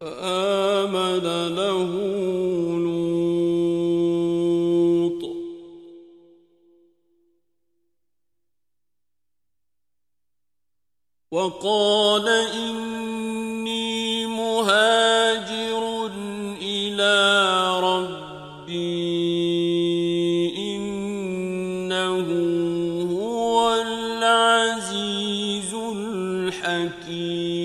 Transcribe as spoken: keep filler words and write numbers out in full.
فآمن له لوط وقال إني مهاجر إلى ربي إنه هو العزيز الحكيم.